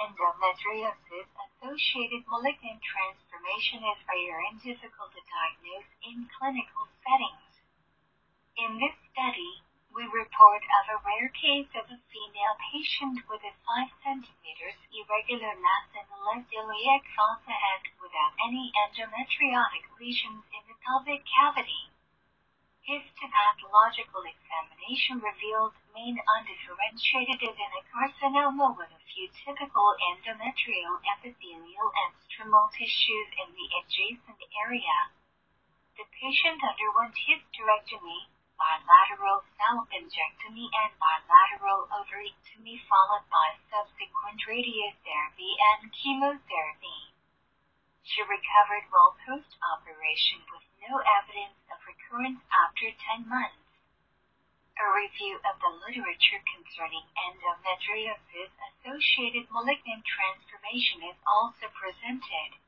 Endometriosis-associated malignant transformation is rare and difficult to diagnose in clinical settings. In this study, we report of a rare case of a female patient with a 5 cm irregular mass in the left iliac fossa and without any endometriotic lesions in the pelvic cavity. Histopathological examination revealed main undifferentiated adenocarcinoma with a few typical endometrial epithelial and stromal tissues in the adjacent area. The patient underwent hysterectomy, bilateral salpingectomy and bilateral ovarectomy followed by subsequent radiotherapy and chemotherapy. She recovered well post-operation with no evidence of recurrence after 10 months. A review of the literature concerning endometriosis-associated malignant transformation is also presented.